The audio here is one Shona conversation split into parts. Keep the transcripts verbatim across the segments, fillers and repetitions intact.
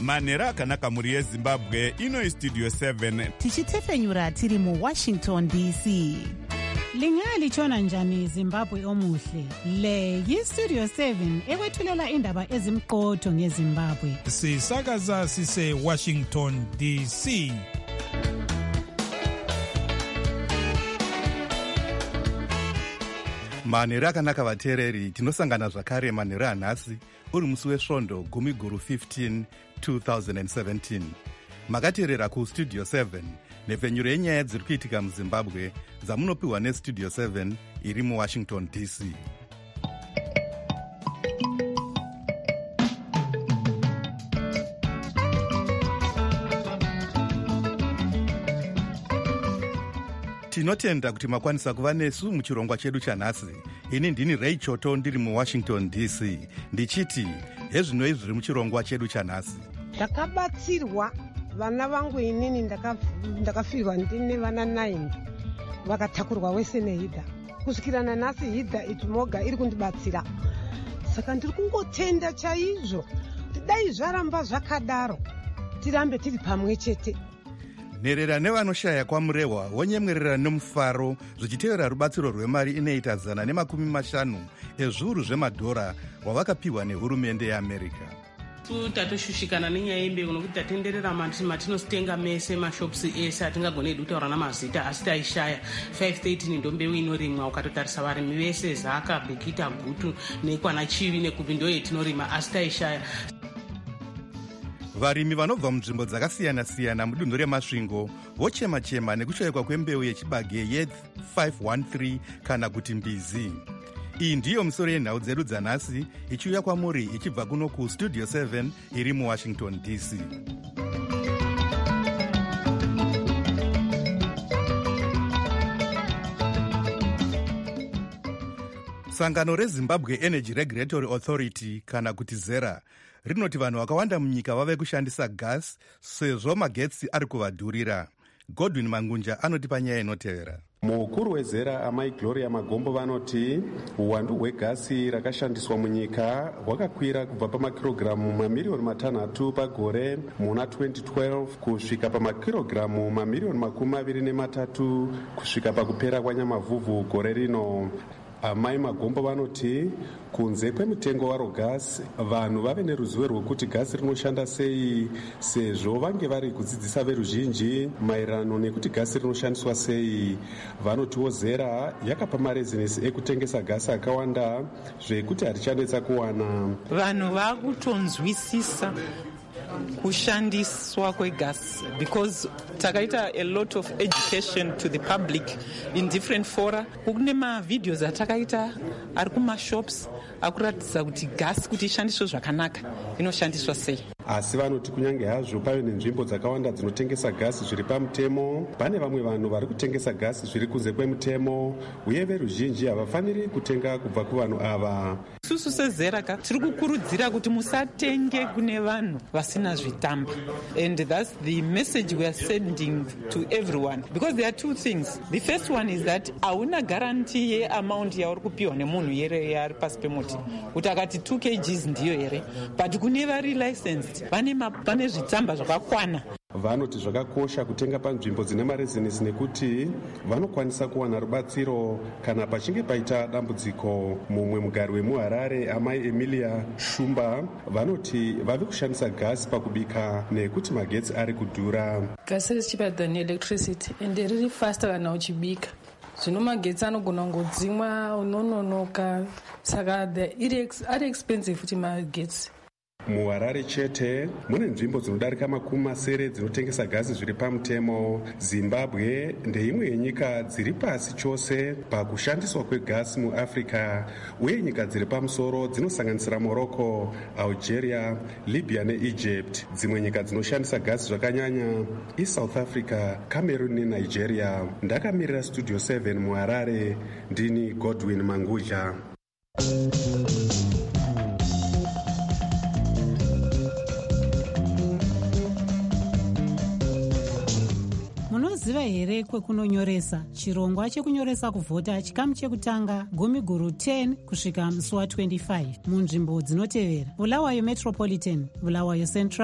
manhero akanaka mhuri yezimbabwe. Ino istudio seven tichitefenyura tiri muwashington D C. Lingalitshona njani Zimbabwe omuhle? Le yistudio seven ekwethulela indaba ezimqotho ngeZimbabwe. Sisakaza sise Washington D C. manhero akanaka vateereri, tinosangana zvakare manhero anhasi uri musi wesvondo gumi guru fifteen two thousand seventeen. Makateerera kustudio seven, nhepfenyuro yenyaya dziri kuitika muzimbabwe dzamunopiwa nestudio seven iri muwashington D C. Tinotenda kuti makwanisa kuva nesu muchirongwa chedu chanhasi. Ini ndini Ray Choto ndiri muwashington D C. Ndichiti hezvinoi zviri muchirongwa chedu chanhasi. Ndakabatsirwa vana vangu inini ndakafirwa ndine vana nine vakatakurwa wese nehidha. Kusvikira nanhasi hidha itimoga iri kundibatsira. Saka ndiri kungotenda chaizvo. Dai zvaramba zvakadaro tirambe tiri pamwe chete. Nherera nevanoshaya kwamurehwa wonyemwerera nemufaro zvichitevera rubatsiro rwemari inoita zana nemakumi mashanu ezviuru zvemadhora wavakapiwa nehurumende yeAmerica. Tatoshushikana nenyaya yembeu nokuti tatenderera matinositenga mese mashopsi ese atingagone kutaura namazita asi taishaya. five thirteen ndombeu inorimwa ukatotarisa varimi vese Zaka, Bekita, Gutu nekwana Chivi neKupi ndo yetinorima asi taishaya. Varimi vanobva munzvimbo dzakasiyana-siyana mudunhu remasvingo vochema-chema nekushayikwa kwembeu yechibage ye five one three kana kuti mbizi. Iyi ndiyo misoro yenhau dzedu dzanhasi ichiuya kwamuri ichibva kuno kustudio seven iri muwashington D C. Sangano reZimbabwe Energy Regulatory Authority kana kuti ZERA rinoti vanhu vakawanda munyika vave kushandisa gas sezvo magetsi ari kuvadhurira. Godwin Mangunja anoti panyaya inotevera. Mukuru wezera amai Gloria Magombo vanoti uwandu hwegasi rakashandiswa munyika hwakakwira kubva pamakirogiramu mamiliyoni matanhatu pagore muna twenty twelve kusvika pamakirogiramu mamiliyoni makumi maviri nematatu kusvika pakupera kwanyamavhuvhu gore rino. Amai Magombo vanoti kunze kwemitengo waro gasi vanhu vave neruzivo rwekuti gasi rinoshanda sei sezvo vange vari kudzidzisa veruzhinji maererano nekuti gasi rinoshandiswa sei. Vanotiwo ZERA yakapa marezinesi ekutengesa gasi akawanda zvekuti harichanetsa kuwana. Vanhu vakutonzwisisa kushandiswa kwegasi because takaita a lot of education to the public in different fora. Kune mavideos atakaita ari kumashops akuratidza kuti gasi kuti ishandiswe zvakanaka inoshandiswa sei. Asi vanoti kunyange hazvo pave nenzvimbo dzakawanda dzinotengesa gasi zviri pamutemo, pane vamwe vanhu vari kutengesa gasi zviri kunze kwemutemo uye veruzhinji havafaniri kutenga kubva kuvanhu ava. Susu sezeraka tiri kukurudzira kuti musatenge kune vanhu vasina zvitamba, and that's the message we are sending to everyone because there are two things. The first one is that hauna guarantee ye amount yauri kupiwa nemunhu yere yari pasi pemoti kuti akati two kilograms ndiyo here, but kune vari licensed vane zvitsamba zvakakwana. Vanoti zvakakosha kutenga panzvimbo dzine marezinesi nekuti vanokwanisa kuwana rubatsiro kana pachinge paita dambudziko. Mumwe mugari wemuHarare amai Emilia Shumba vanoti vave kushandisa gasi pakubika nekuti magetsi ari kudhura. Gasi is cheaper than electricity and riri faster kana uchibika. Zvino magetsi anogona kungodzimwa unononoka, saka ari expensive futi magetsi. MuHarare chete mune nzvimbo dzinodarika makumi masere dzinotengesa gasi zviri pamutemo. Zimbabwe ndeimwe yenyika dziri pasi chose pakushandiswa kwegasi muAfrica, uye nyika dziri pamusoro dzinosanganisira Morocco, Algeria, Libya neEgypt. Dzimwe nyika dzinoshandisa gasi zvakanyanya iSouth Africa, Cameroon neNigeria. Ndakamirira Studio seven muHarare, ndini Godwin Manguja. Munoziva here kwekunonyoresa? Chirongwa chekunyoresa kuvhota chikamu chekutanga gumi guru ten kusvika musi wa twenty-five munzvimbo dzinotevera: Bulawayo Metropolitan, Bulawayo Central,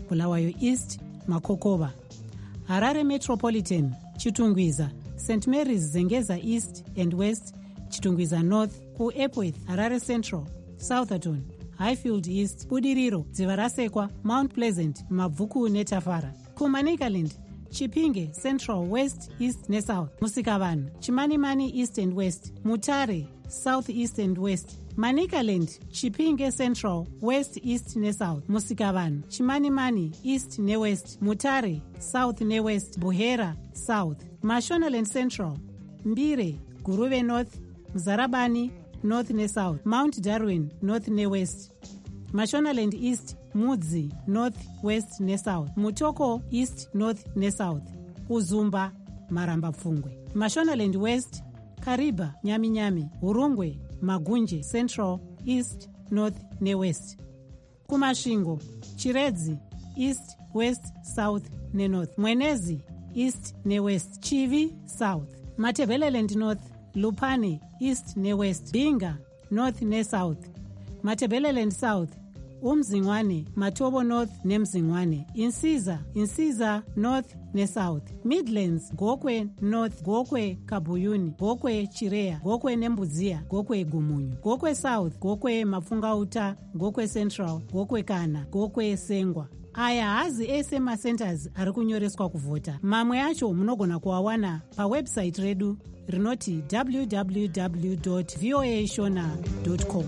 Bulawayo East, Makokova. Harare Metropolitan, Chitungwiza, Saint Mary's Zengeza East and West, Chitungwiza North, ku Epworth, Harare Central, Southerton, Highfield East, Budiriro, Dzivarasekwa, Mount Pleasant, Mabvuku neTafara. Ku Manicaland, Chipinge Central, West, East ne South, Musikavanhu, Chimanimani East and West, Mutare South, East and West, Manicaland, Chipinge Central, West, East ne South, Musikavanhu, Chimanimani East ne West, Mutare South ne West, Buhera South, Mashonaland Central, Mbire, Guruve North, Mzarabani North ne South, Mount Darwin North ne West, Mashonaland East, Mudzi North West ne South, Mutoko East North ne South, Uzumba Maramba Pfungwe, Mashonaland West, Kariba Nyami Nyami, Urungwe Magunje Central East North ne West. Kumashingo, Chiredzi East West South ne North, Mwenezi East ne West, Chivi South, Matebeleland North, Lupane East ne West, Binga North ne South, Matebeleland South, Umzingwane, Matobo North ne Mzingwane, Insiza, Insiza North ne South, Midlands, Gokwe North, Gokwe Kabuyuni, Gokwe Chirea, Gokwe Nembuzia, Gokwe Gumunyu, Gokwe South, Gokwe Mafungauta, Gokwe Central, Gokwe Kana, Gokwe Sengwa. Aya hazi ese macenters ari kunyoreswa kuvhota. Mamwe acho munogona kuwawana pawebsite redu rinoti w w w dot voa shona dot com.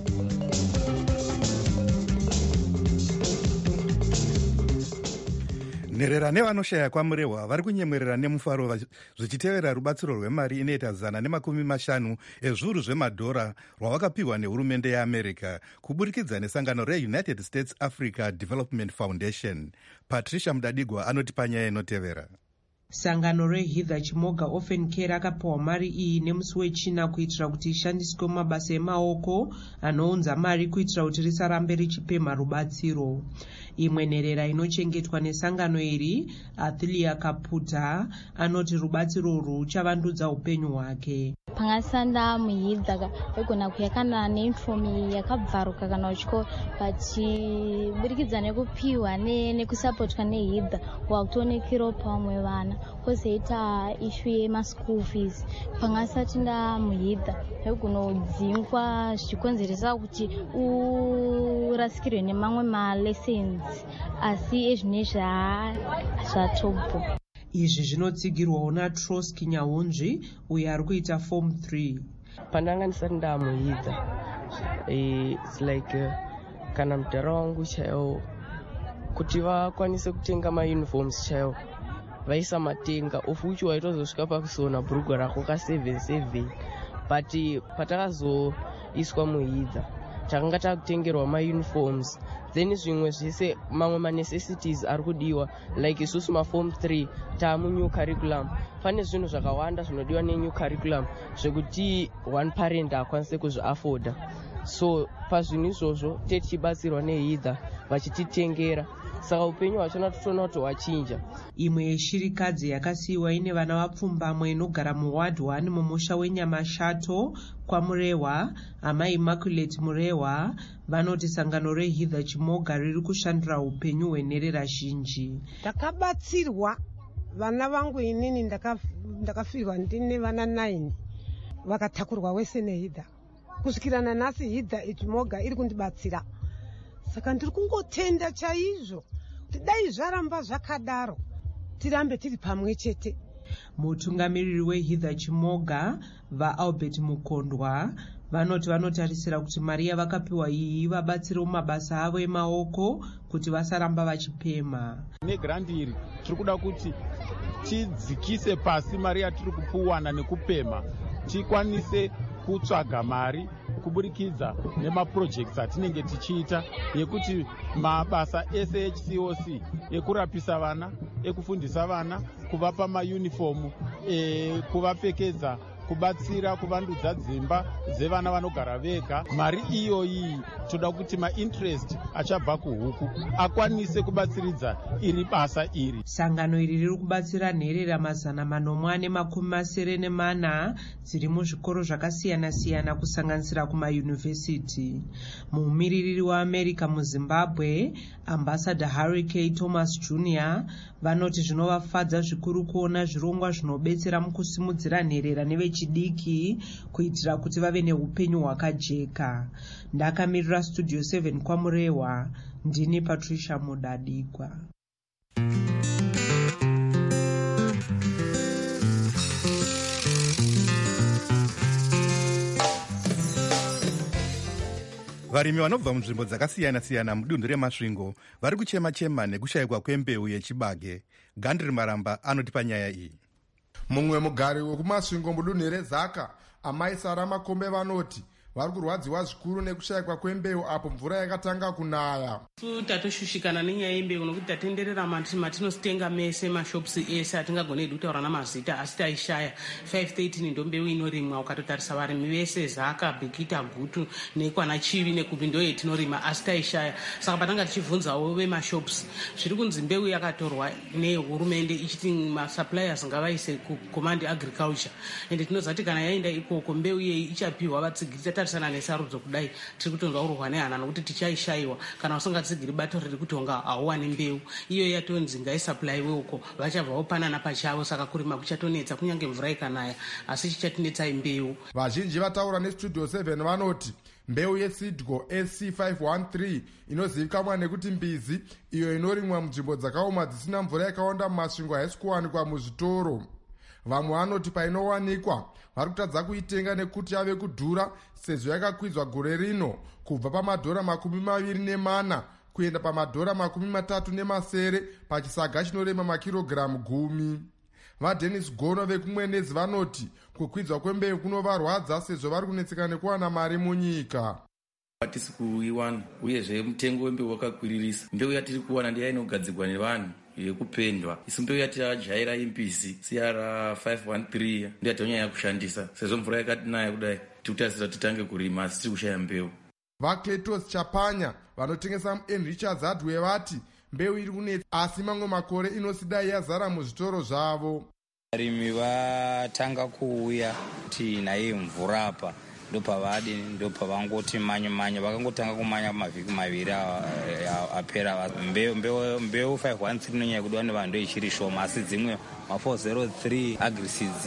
nherera nevanoshaya kwamurehwa vari kunyemwerera nemufaro zvichitevera rubatsiro rwemari inoita zana nemakumi mashanu ezviuru zvemadhora rwavakapiwa nehurumende yeamerica kuburikidza nesangano reunited states africa development foundation. Patricia Mudadigwa anoti panyaya inotevera. Sangano reHither Chimoga Orphan Care akapiwa mari iyi nemusi wechina kuitira kuti ishandiswe mumabasa emaoko anounza mari kuitira kuti risarambe richipemha rubatsiro. Imwe nherera inochengetwa nesangano iri, Athilia Kaputa, anoti rubatsiro urwu ruchavandudza upenyu hwake. Pangasanda muHither egona kuya kana neinfomi yakabvaruka kana uchiko pachiburikidza nekupiwa nekusapotwa neHither wakutoonekerawo pamwe vana kwozoita ishu yemaschool fees. Pangasati nda muHither egonodzingwa zvichikonzeresa kuti urasikirwe nemamwe malessons asi ezvinezvi zvatopo. Izvi zvinotsigirwawo naTroski Nyahunzvi uyo ari kuita form three. Pandanga ndisati ndamuHither it's like uh, kana mudhara wangu chaiwo kuti vakwanise kutenga mauniforms chaiwo vaisa matenga of which waitozosvika pakusona bhurugwa rako ka seven seven but patakazoiswa muHither takanga takutengerwa mauniforms then zvimwe zvese mamwe manecessities ari kudiwa like isusu maform three taamunew curriculum pane zvinhu zvakawanda zvinodiwa nenew curriculum zvekuti one parent akwanise kuzviafoda. So pazvinhu izvozvo tichibatsirwa neHither vachititengera saka upenyu hwachona totoona kuti hwachinja. Imwe yeshirikadzi yakasiyiwa ine vana vapfumbamwe inogara muward one mumusha weNyamashato kwamurehwa, Amai Immaculate Murehwa, vanoti sangano reHither Chimoga riri kushandura upenyu hwenherera zhinji. Ndakabatsirwa vana vangu inini ndakafirwa ndine vana nine vakatakurwa wese neHither. Kusvikira nanhasi Hither Chimoga iri kundibatsira. Saka ndiri kungotenda chaizvo kuti dai zvaramba zvakadaro tirambe tiri pamwe chete. Mutungamiriri weHither Chimoga vaAlbert Mukondwa vanoti vanotarisira kuti mari yavakapiwa iyi vabatsire mumabasa avo emaoko kuti vasaramba vachipemha. Negrandi iri tiri kuda kuti tidzikise pasi mari yatiri kupuwana nekupemha, tikwanise kutsvaga mari kuburikidza nemaprojects atinenge tichiita yekuti mabasa ese H C O C ekurapisa vana, ekufundisa vana, kuvapa mauniform, e, kuvapfekedza kubatsira kuvandudza dzimba dzevana vanogara vega. Mari iyoyi toda kuti mainterest achabva kuhuku akwanise kubatsiridza iri basa iri. Sangano iri riri kubatsira nherera mazana manomwe nemakumi masere nemana dziri muzvikoro zvakasiyana-siyana kusanganisira kumayunivhesiti. Mumiririri waAmerica muZimbabwe, ambassador Harry K. Thomas Junior vanoti zvinovafadza zvikuru kuona zvirongwa zvinobetsera mukusimudzira nherera nevechidiki kuitira kuti vave neupenyu hwakajeka. Ndakamirira Studio seven kwaMurehwa, ndini Patricia Mudadikwa. Varimi vanobva munzvimbo dzakasiyana-siyana mudunhu reMasvingo vari kuchema-chema nekushayikwa kwembeu yechibage. Gandri Maramba anotipa nyaya iyi. Mumwe mugari wekuMasvingo mudunhu reZaka, amai Sara Makombe vanoti vari kurwadziwa zvikuru nekushayikwa kwembeu apo mvura yakatanga kunaya. Tatoshushikana nenyaya yembeu nokuti tatenderera matinositenga mese mashopusi ese atingagonei kutaura namazita asi taishaya. five thirteen ndo mbeu inorimwa. Ukatotarisa varimi vese Zaka, Bhekita, Gutu nekwana Chivi nekupi ndo yetinorima asi taishaya. Saka patanga tichibvunzawo vemashopusi zviri kunzi mbeu yakatorwa nehurumende ichiti masuppliers ngavaise kucommand agriculture, ende tinozati kana yaenda ikoko mbeu yeyi ichapiwa vatsigiri. Tarisana nesarudzo kudai tiri kutonga urwa nehana nokuti tichaishayiwa kana usingatsigiri bato riri kutonga hauwani mbeu iyo yatonzi ngaisupplyiwe uko vachabvawo panana pachavo. Saka kurima kuchatonetsa kunyange mvura ikanaya asi chichatinetsai mbeu. Vazhinji vataura neStudio seven vanoti mbeu yeSidco S C five one three inozivikanwa nekuti mbizi iyo inorimwa munzvimbo dzakaoma dzisina mvura yakawanda mumasvingo haisi kuwanikwa muzvitoro. Vamwe vanoti painowanikwa vari kutadza kuitenga nekuti yave kudhura sezvo yakakwidzwa gore rino kubva pamadhora makumi maviri nemana kuenda pamadhora makumi matatu nemasere pachisaga chinorema makirogiramu gumi. VaDenis Gono vekumwenezi vanoti kukwidzwa kwembeu kunovarwadza sezvo vari kunetseka nekuwana mari munyika. Hatisi kuiwana uyezve mutengo wembeu wakakwiririsa. Mbeu yatiri kuwana ndiya inogadzirwa nevanhu yekupendwa. Isi mbeu yatijaira imbizi C R five one three ndiyo yatonyanya kushandisa sezvo mvura yakatinaya kudai tikutasira titange kurima asi tiri kushaya mbeu. VaCletus Chapanya vanotengesa muEn Richards Hardware vati mbeu iri kunetsa asi mamwe makore inosidai yazara muzvitoro zvavo. Varimi vatanga kuuya kuti naye mvura apa ndopavadi ndopavangoti manya manya vakangotanga kumanya mavhiki maviri apera. mbeu mbeu mbeu five one three inonyanya kudiwa nevanhu ichiri shoma asi dzimwe ma four zero three agriseeds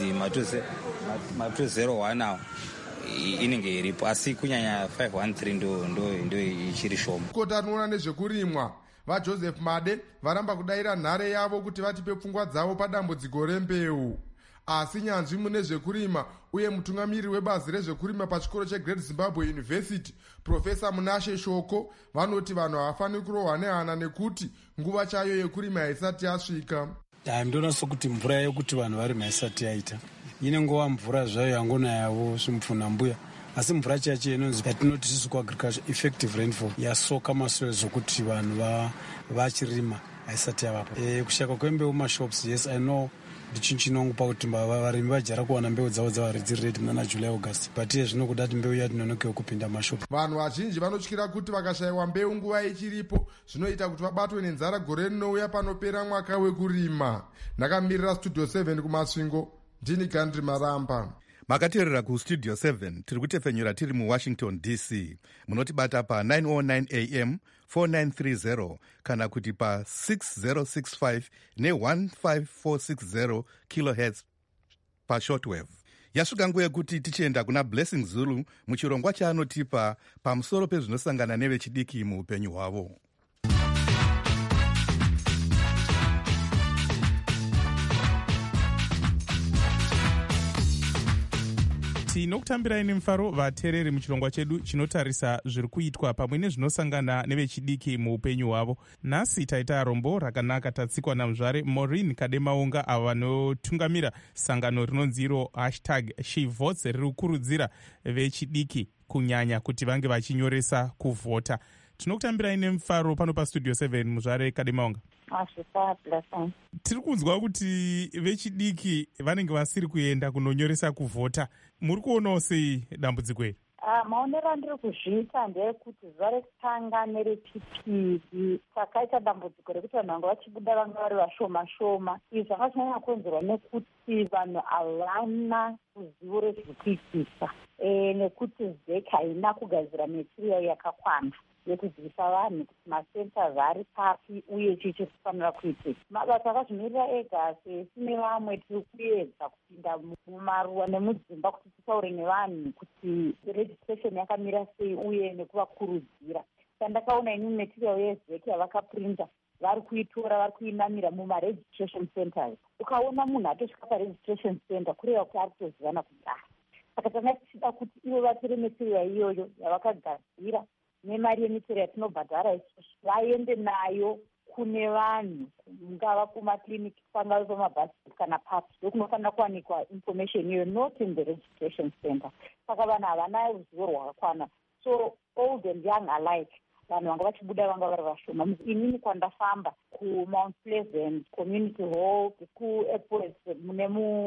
ma two zero one awo inenge iripo asi kunyanya five one three ndo ndo ndo ichiri shoma. Kota rinoona nezvekurimwa vaJoseph Made varamba kudayira nhare yavo kuti vatipe pfungwa dzavo padambudziko rembeu. Asi nyanzvi mune zvekurima uye mutungamiriri webazi rezvekurima pachikoro cheGreat Zimbabwe University Profesa Munashe Shoko vanoti vanhu havafaniri kurohwa nehana nekuti nguva chayo yekurima haisati yasvika. Ndinoona sokuti mvura yekuti vanhu varima haisati yaita. Ine nguva mvura zvayo yangonayawo zvimupfuna mbuya asi mvura chacho inonzi yatinoti isusu kuagriculture effective rainfall yasoka maswero zvokuti vanhu vachirima haisati yavapo. E, kushaka kwembeu mashops yes I know ndichinhu chinongopa kuti varimi vajara kuwana mbeu dzavo dzavari dziri redi muna July August but iye zvino kudati mbeu yatinonokewo kupinda mashopu. Vanhu vazhinji vanotyira kuti vakashayiwa mbeu nguva ichiripo zvinoita kuti vabatwe nenzara gore rinouya panopera mwaka wekurima. Ndakamirira Studio seven kuMasvingo, ndini Gandri Maramba. Makateerera kuStudio seven tiri kutefenyura tiri muWashington D C. Munotibata pa nine oh nine A M four nine three zero kana kuti pa six zero six five ne one five four six zero kilohertz pa shortwave. Yasvika nguva yekuti tichienda kuna Blessing Zulu muchirongwa chaanotipa pamusoro pezvinosangana nevechidiki muupenyu hwavo. tinokutambirai nemufaro vateereri muchirongwa chedu chinotarisa zviri kuitwa pamwe nezvinosangana nevechidiki muupenyu hwavo. Nhasi taita rombo rakanaka tatsikwa namuzvare Maureen Kademaunga avo vanotungamira sangano rinonzi iro hashtag she votes riri kukurudzira vechidiki kunyanya kuti vange vachinyoresa kuvhota. Tinokutambirai nemufaro pano paStudio seven muzvare Kademaunga. tiri kunzwa kuti vechidiki vanenge vasiri kuenda kunonyoresa kuvhota. Muri kuonawo sei dambudziko iri? Uh, maonero andiri kuzviita ndeyekuti zuva rekutanga nerechipiri takaita dambudziko rekuti vanhu vanga vachibuda vanga vari vashoma shoma. Izvi zvanga zvichanyanya kukonzerwa nekuti vanhu havana ruzivo rezviri kuitika, e, nekuti zek haina kugadzira material yakakwana yekudzidzisa vanhu kuti macenters ari papi uye chii chiri kufanira kuitika. Mabasa akazvimirira ega sesine vamwe tiri kuedza kupinda mumaruwa nemudzimba kuti titaure nevanhu kuti registration yakamira sei uye nekuvakurudzira. Sandakaona inini material yezeki yavakaprinta vari kuitora vari kuinamira mumaregistration centers. Ukaona munhu atosvika paregistration center kureva kuti ari kutozivana kudara. Saka tanga tichida kuti ivo vatore material iyoyo yavakagadzira nemari yemiterial yatinobhadhara isusu vaende nayo kune vanhu, mungava kumakliniki, pangava pamabhasi kana papi, ndokunofanira kuwanikwa information iyoyo, not in the registration center. Saka vanhu havana ruzivo rwakakwana, so old and young alike vanhu vanga vachibuda vanga vari vashoma. Inini kwandafamba kumount pleasant community hall, kuairport mune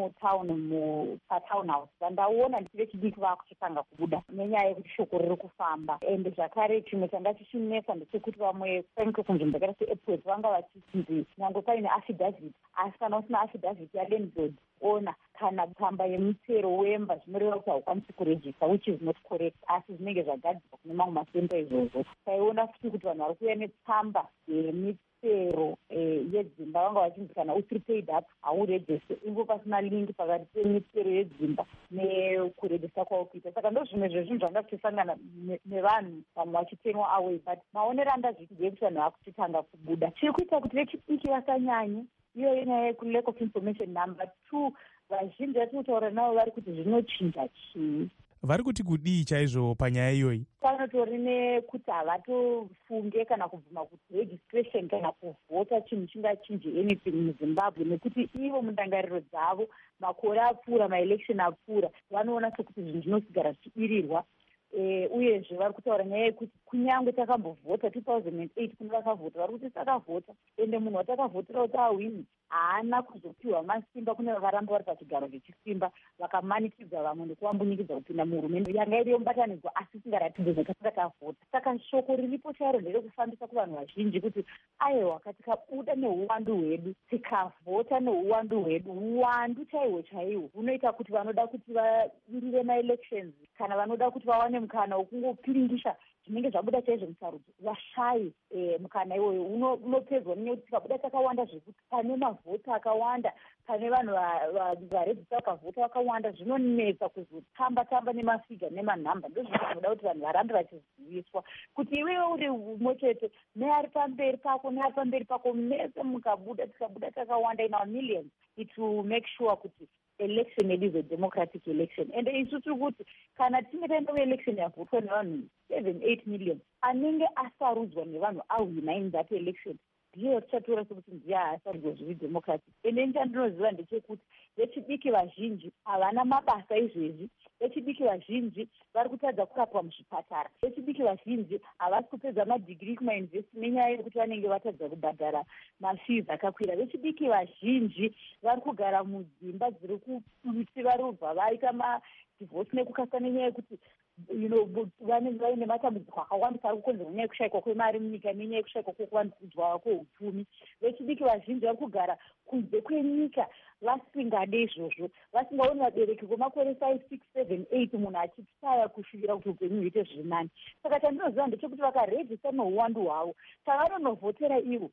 mutown patown house, vandaona nditi vechidiki vakuchitanga kubuda nenyaya yekuti shoko riri kufamba. Ende zvakare chimwe changa chichinetsa ndechekuti vamwe kwanike kunzvimbo yakaita seairport vanga vachiti nyangwe paine affidavit, asi kana usina affidavit yalandlord ona kana tsamba yemutsero wemba zvinoreva kuti haukwanisi kurejista, which is not correct, asi zvinenge zvagadzirwa kune mamwe masenta izvozvo. Taiona futi kuti vanhu vari kuuya netsamba yemutsero yedzimba vanga vachinzi kana usiri paid up haurejiste, ingo pasina link pakati pemitsero yedzimba nekurejista kwavo kuita. Saka ndo zvimwe zvezvinhu zvanga zvichisangana nevanhu vamwe vachitenwa away, but maonero andazviti ndeyekuti vanhu vakuchitanga kubuda. Chiri kuita kuti vechidiki vasanyanye iyoyo nyaya yekulack of information. Number two, vazhinji vatinotaura navo vari kuti zvinochinja chii, vari kuti kudii chaizvo panyaya iyoyi. Panotori nekuti havatofunge kana kubvuma kuti registration kana kuvhota chinhu chingachinje anything muzimbabwe, nekuti ivo mundangariro dzavo makore apfuura, maelection apfuura, vanoona sekuti zvinhu zvinosigara zvichibirirwa. E, uyezve vari kutaura nyaya yekuti kunyange takambovhota two thousand eight kune vakavhota vari kuti takavhota, ende munhu watakavhotera kuti ahwini haana kuzopiwa masimba kune vakaramba vari pachigaro zvechisimba vakamanikidza vamwe nekuvambunyikidza kupinda muhurumende yanga iriyo mubatanidzwa asi singaratidze zvekasaka tavhota. Saka shoko riripo chairo nderekufambisa kuvanhu vazhinji kuti aiwa katikabuda neuwandu hwedu tikavhota neuwandu hwedu, uwandu chaihwo chaihwo hunoita kuti vanoda kuti vadirire maelections kana vanoda kuti vawane mukana wokungopiringisha zvinenge zvabuda chaizvo musarudzo vashayi e, mukana iwoyo unopedzwa nenyaya kuti tikabuda takawanda zvekuti pane mavhota akawanda, pane vanhu varejista vakavhota vakawanda, zvinonetsa kuzotamba tamba nemafiga nemanhamba. Ndozvinoda kuti vanhu varambe vachiziviswa kuti iwewe uri umwe chete neari pamberi pako neari pamberi pako mese mukabuda tikabuda takawanda in our millions, it will make sure kuti election is a democratic election. And isu tiri kuti kana tinge taenda kuelection yavhotwa nevanhu seven eight million anenge asarudzwa nevanhu ahwina in that election, ndiyo tichatora sekuti ndiye haasarudzwa zviri democratic. Ende chandinoziva ndechekuti vechidiki vazhinji havana mabasa izvezvi, vechidiki vazhinji vari kutadza kurapwa muzvipatara, vechidiki vazhinji havasi kupedza madhigiri kumayunivhesiti nenyaya yekuti vanenge vatadza kubhadhara mafees akakwira, vechidiki vazhinji vari kugara mudzimba dziri kutsiva rubva vaita madhivorce nekukasa nenyaya yekuti you know vanenge vaine matambudziko akawandisa ari kukonzerwa nenyaya yekushayikwa kwemari munyika nenyaya yekushayikwa kwekuvandudzwa kweupfumi. Vechidiki vazhinji vari kugara kunze kwenyika vasingade izvozvo, vasingaoni vabereki kwemakore five six seven eight munhu achitaya kusvikira kuti upenyu huite zviri nani. Saka chandinoziva ndechekuti vakarejista neuwandu hwavo tavanonovhotera ivo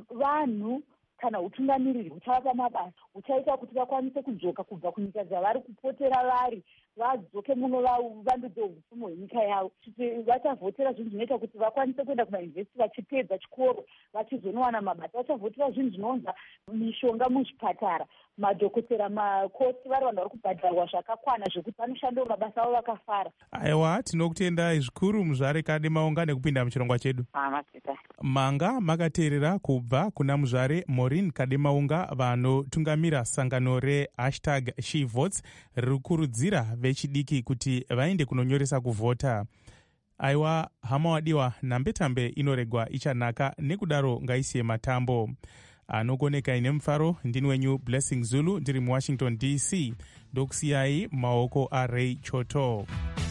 vanhu kana utungamiriri huchavapa mabasa, huchaita kuti vakwanise kudzoka kubva kunyika dzavari kupotera vari, vadzoke muno vavandudze upfumi hwenyika yavo. Vachavhotera zvinhu zvinoita kuti vakwanise kuenda kumayunivhesiti vachipedza chikoro vachizonowana mabasa, vachavhotera zvinhu zvinounza mishonga muzvipatara, madhokotera, makosi, vari vanhu vari kubhadharwa zvakakwana zvekuti vanoshandawo mabasa avo vakafara. Aiwa, tinokutendai zvikuru muzvare Kademaunga nekupinda muchirongwa chedu. Manga makateerera kubva kuna muzvare Maureen Kademaunga vanotungamira sangano rehashtag SheVotes riri kukurudzira vechidiki kuti vaende kunonyoresa kuvhota. aiwa hama wadiwa, nhambetambe inoregwa ichanaka, nekudaro ngaisiye matambo. Anogoneka ine mufaro, ndini wenyu Blessing Zulu, ndiri muWashington D C. Ndokusiyai maoko aRay Choto.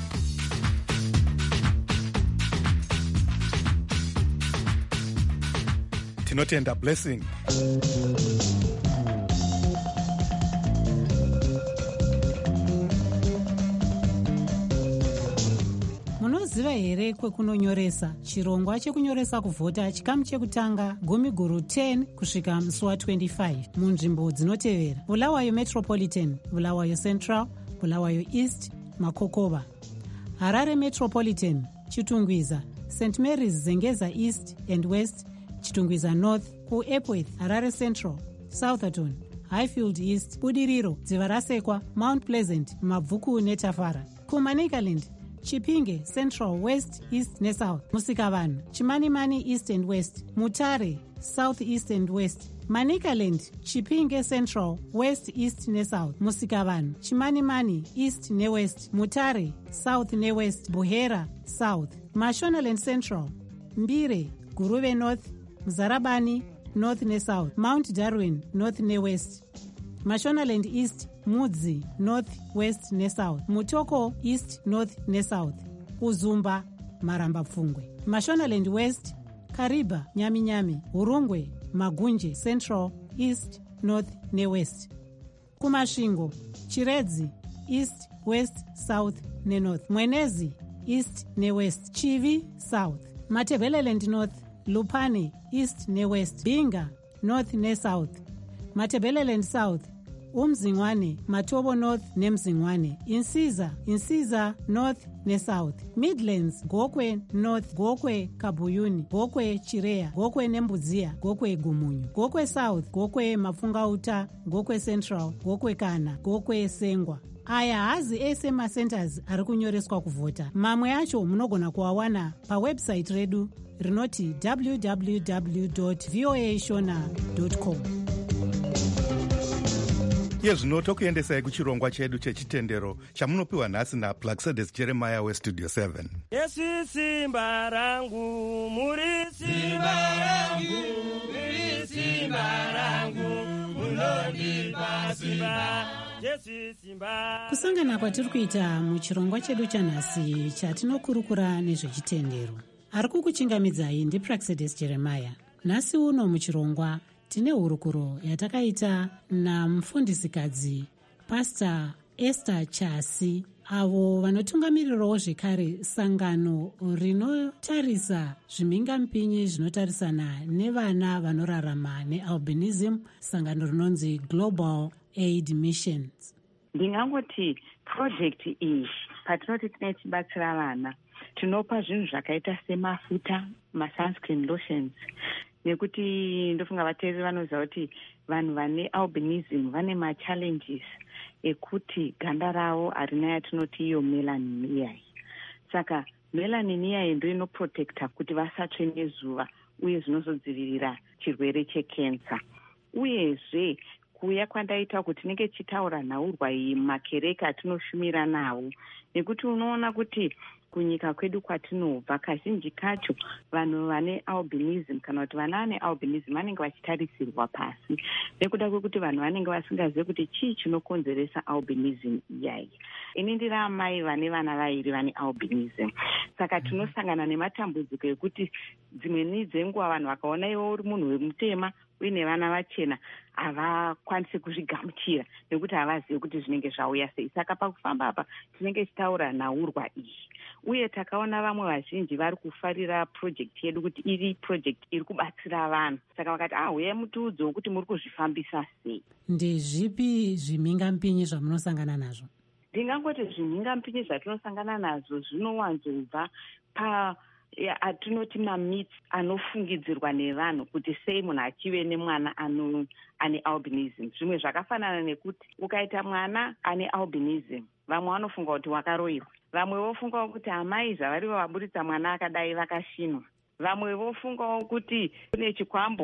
Tinotenda Blessing. Munoziva here kwekunonyoresa chirongwa chekunyoresa kuvhota chikamu chekutanga gumi guru ten kusvika musi wa25 munzvimbo dzinotevera: Bulawayo Metropolitan, Bulawayo Central, Bulawayo East, Makokova; Harare Metropolitan, Chitungwiza, Saint Mary's Zengeza East and West, Chitungwiza North, kuEpworth, Harare Central, Southerton, Highfield East, Budiriro, Dzivarasekwa, Mount Pleasant, Mabvuku neTafara; kuManicaland, Chipinge Central, West, East neSouth, Musikavanhu, Chimanimani East and West, Mutare South, East and West; Manicaland, Chipinge Central, West, East neSouth, Musikavanhu, Chimanimani East neWest, Mutare South neWest, Buhera South; Mashonaland Central, Mbire, Guruve North, Mzarabani North neSouth, Mount Darwin North neWest; Mashonaland East, Mudzi North, West neSouth, Mutoko East, North neSouth, Uzumba, Maramba Pfungwe; Mashonaland West, Kariba, Nyami Nyami, Urungwe, Magunje Central, East, North neWest; Kumashingo, Chiredzi East, West, South neNorth, Mwenezi East neWest, Chivi South, Matebeleland North, Lupane East neWest, Binga North neSouth, Matebeleland South, Umzingwane, Matobo North neMzingwane, Insiza, Insiza North neSouth, Midlands, Gokwe North, Gokwe Kabuyuni, Gokwe Chirea, Gokwe Nembudzia, Gokwe Gumunyu, Gokwe South, Gokwe Mafungauta, Gokwe Central, Gokwe Kana, Gokwe Sengwa. Aya hazi ese macenters ari kunyoreswa kuvhota. Mamwe acho munogona kuawana pawebsite redu rinoti w w w dot voa shona dot com. Yezvino tokuendesai kuchirongwa chedu chechitendero chamunopiwa nhasi naPlaxedes Jeremiah weStudio seven. Yesu simba rangu, muri simba rangu, muri simba rangu, munondipa simba. Kusangana kwatiri kuita muchirongwa chedu chanhasi chatinokurukura nezvechitendero. Ari kukuchingamidzai ndiPlaxedes Jeremiah. Nhasi uno muchirongwa tine hurukuro yatakaita namufundisi Pastor Esther Chasi, avo vanotungamirirawo zvekare sangano rinotarisa zvimhingamupinyi zvinotarisana nevana vanorarama nealbinism, sangano rinonzi Global Aid Missions. Ndingangoti project iyi patinoti tinotibatsira vana tinopa zvinhu zvakaita semafuta, masunscreen lotions, nekuti ndofunga vateereri vanoziva kuti vanhu vane albinism vane machallenges ekuti ganda ravo harina yatinoti iyo melanin iyai. Saka melanin iyai ndo inoprotecta kuti vasatsve nezuva uye zvinozodzivirira chirwere chekensa. Uyezve kuuya kwandaita kuti tinenge tichitaura nhaurwa iyi makereke atinoshumira nawo, nekuti unoona kuti kunyika kwedu kwatinobva kazhinji kacho vanhu vane albinism kana kuti vana vane albinism vanenge vachitarisirwa pasi nekuda kwekuti vanhu vanenge vasingazivi kuti chii chinokonzeresa albinism iyai. Ini ndiri amai vane vana vairi vane albinism, saka tinosangana nematambudziko ekuti dzimweni dzenguva vanhu vakaona iwe uri munhu wemutema uine vana vachena havakwanisi kuzvigamuchira nekuti havazivi kuti zvinenge zvauya sei. Saka pakufamba apa tinenge tichitaura nhaurwa iyi, uye takaona vamwe vazhinji vari kufarira project yedu kuti iri project iri kubatsira vanhu, saka vakati ah uyai mutiudze kuti muri kuzvifambisa sei. Ndezvipi zvimhingamupinyi zvamunosangana nazvo? Ndingangoti zvimhingamupinyi zvatinosangana nazvo zvinowanzobva pa atinoti mamits anofungidzirwa nevanhu kuti sei munhu achive nemwana ano ane albinism. Zvimwe zvakafanana nekuti ukaita mwana ane albinism vamwe vanofunga kuti wakaroiwa, vamwe vofunga kuti amai zvavari vaburitsa mwana akadai vakashinwa, vamwe vofungawo kuti kune chikwambo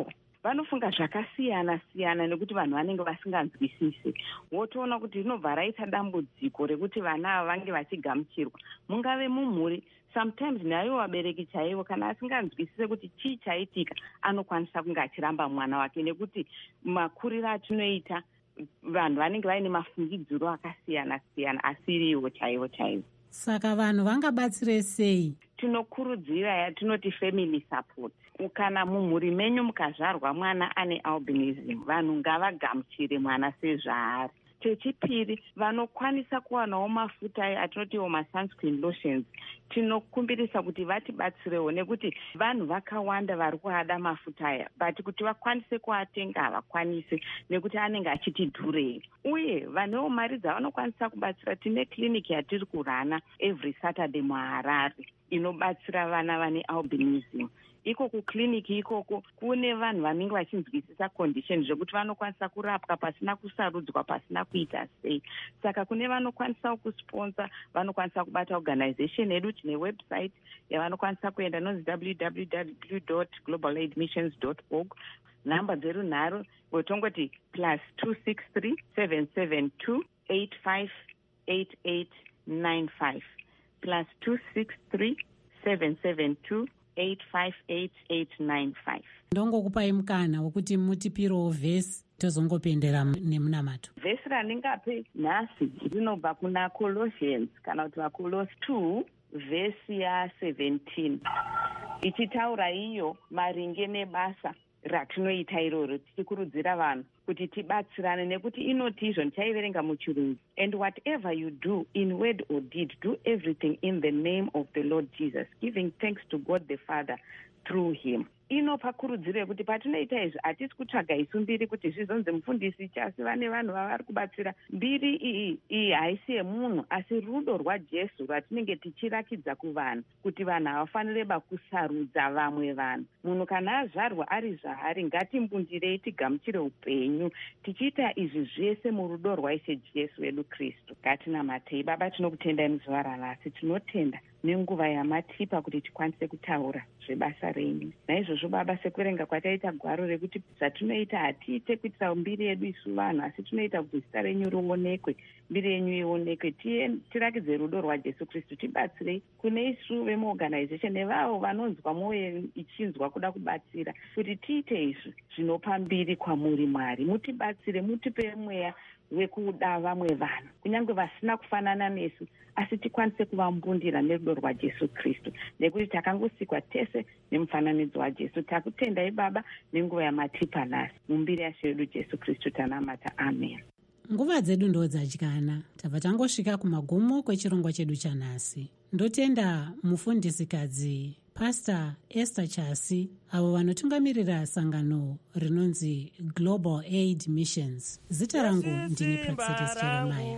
vanofunga zvakasiyana siyana nekuti vanhu vanenge vasinganzwisisi. Wotoona kuti rinobva raita dambudziko rekuti vana ava vange vachigamuchirwa, mungave mumhuri. Sometimes nayo vabereki chaivo kana asinganzwisise kuti chii chaitika, anokwanisa kunge achiramba mwana wake nekuti makuriro atinoita vanhu vanenge vaine mafungidziro akasiyana siyana asiriwo chaivo chaivo. Saka vanhu vangabatsire sei? Tinokurudzira yatinoti family support. Kana mumhuri menyu mukazvarwa mwana ane albinism, vanhu ngavagamuchire mwana sezvaari. Chechipiri, vanokwanisa kuwanawo mafuta atinotiwo masunscreen lotions. Tinokumbirisa kuti vatibatsirewo nekuti vanhu vakawanda vari kuada mafuta aya, but kuti vakwanise kuatenga havakwanisi nekuti anenge achiti dhurei. Uye vanhuwo mari dzavanokwanisa kubatsira, tine clinic yatiri kurana every Saturday muHarare inobatsira vana vane albinism. Iko kukliniki ikoko kune vanhu vanenge vachinzwisisa condition zvekuti vanokwanisa kurapwa pasina kusarudzwa, pasina kuita sei. Saka kune vanokwanisa kusponsa, vanokwanisa kubata organization yedu. Tine website yavanokwanisa kuenda inonzi w w w dot global aid missions dot org. Namba dzerunhare wotongoti plus two six three seven seven two eight five eight eight nine five plus two six three seven seven two eight five eight eight nine five. Ndongokupai mukana wekuti mutipirewo vhesi tozongopendera nemunamato. Vhesi randingape nhasi rinobva kuna Colossians kana kuti vaColosi two vhesi yaseventeen ichitaura iyo maringe nebasa ratinoita iroro, tichikurudzira vanhu kuti tibatsirane nekuti inoti izvo ndichaiverenga muchirungu. And whatever you do in word or deed, do everything in the name of the Lord Jesus, giving thanks to God the Father through him. Inopa kurudziro yekuti patinoita izvi hatisi kutsvaga isu mbiri kuti zvizonzi mufundisi, asi vane vanhu vavari kubatsira. Mbiri iyi iyi haisi yemunhu asi rudo rwaJesu rwatinenge tichirakidza kuvanhu kuti vanhu havafanireba kusarudza vamwe vanhu. Munhu kana azvarwa ari zvaari, ngatimbundirei tigamuchire upenyu tichiita izvi zvese murudo rwaIshe Jesu wedu Kristu. Ngatinamatei. Baba, tinokutendai muzuva ranhasi, tinotenda nenguva yamatipa kuti tikwanise kutaura zvebasa renyu. Naizvozvo Baba, sekuverenga kwataita gwaro rekuti zvatinoita hatiite kuitira mbiri yedu isu vanhu, asi tunoita kuti zita renyu rionekwe, mbiri yenyu ionekwe, tirakidze rudo rwaJesu Kristu. Tibatsirei kune isu vemuorganization nevavo vanonzwa mwoyo ichinzwa kuda kubatsira, kuti tiite izvi zvinopa mbiri kwamuri Mwari. Mutibatsire, mutipe mweya wekuda vamwe vanhu kunyange vasina kufanana nesu, asi tikwanise kuvambundira nerudo rwaJesu Kristu, nekuti takangosikwa tese nemufananidzo waJesu. Takutendai Baba nenguva yamatipa nhasi, mumbiri yaShe wedu Jesu Kristu tanamata. Amen. Nguva dzedu ndo dzadyana, tabva tangosvika kumagumo kwechirongwa chedu chanhasi. Ndotenda mufundisikadzi Pastor Esther Chasi, avo vanotungamirira sangano rinonzi Global Aid Missions. Zita rangu ndini Praxedis Jeremiah.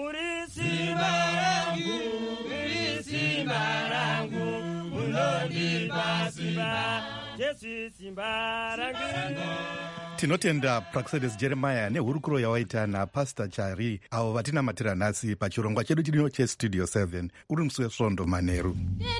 Simba rangu, simba rangu, unonipa simba, Jesu simba rangu. Tinotenda Praxedis Jeremiah nehurukuro yawaita naPastor Chari, avo vatinamatira nhasi pachirongwa chedu chino chestudio seven, uri musi wesvondo Manheru.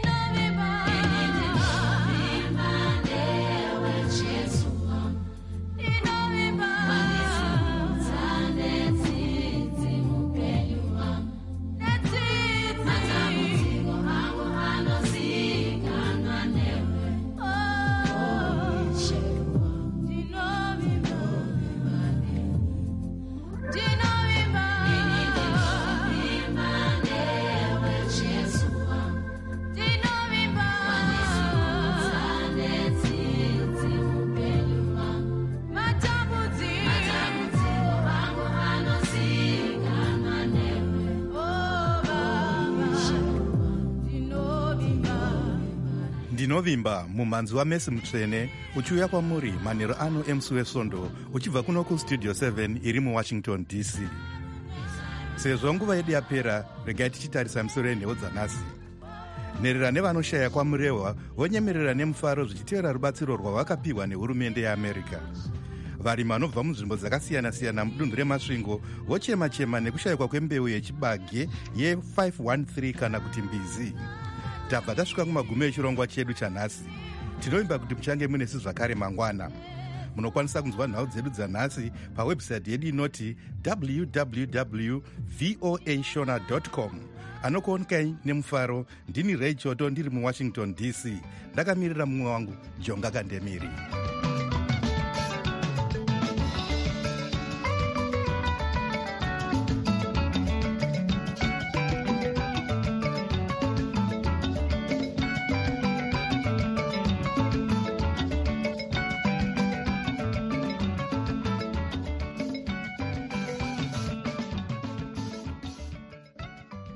Ndinovimba mumhanzi waMesi Mutsvene uchiuya kwamuri manheru ano emusi wesvondo uchibva kuno kustudio seven iri muWashington D C. Sezvo nguva yedu yapera, regai tichitarisa misoro yenhau dzanhasi. Nherera nevanoshaya kwamurehwa vonyemerera nemufaro zvichitevera rubatsiro rwavakapiwa nehurumende yeAmerica. Varimi vanobva munzvimbo dzakasiyana-siyana mudunhu remasvingo vochema-chema nekushayikwa kwembeu yechibage ye five one three kana kuti mbizi. Tabva tasvika kumagumo echirongwa chedu chanhasi. Tinoimba kuti muchange munesi zvakare mangwana. munokwanisa kunzwa nhau dzedu dzanhasi pawebhusaiti yedu inoti w w w v o a shona com. anokuonekai nemufaro ndini Ray Choto ndiri muwashington D C. ndakamirira mumwe wangu Jonga Kandemiri.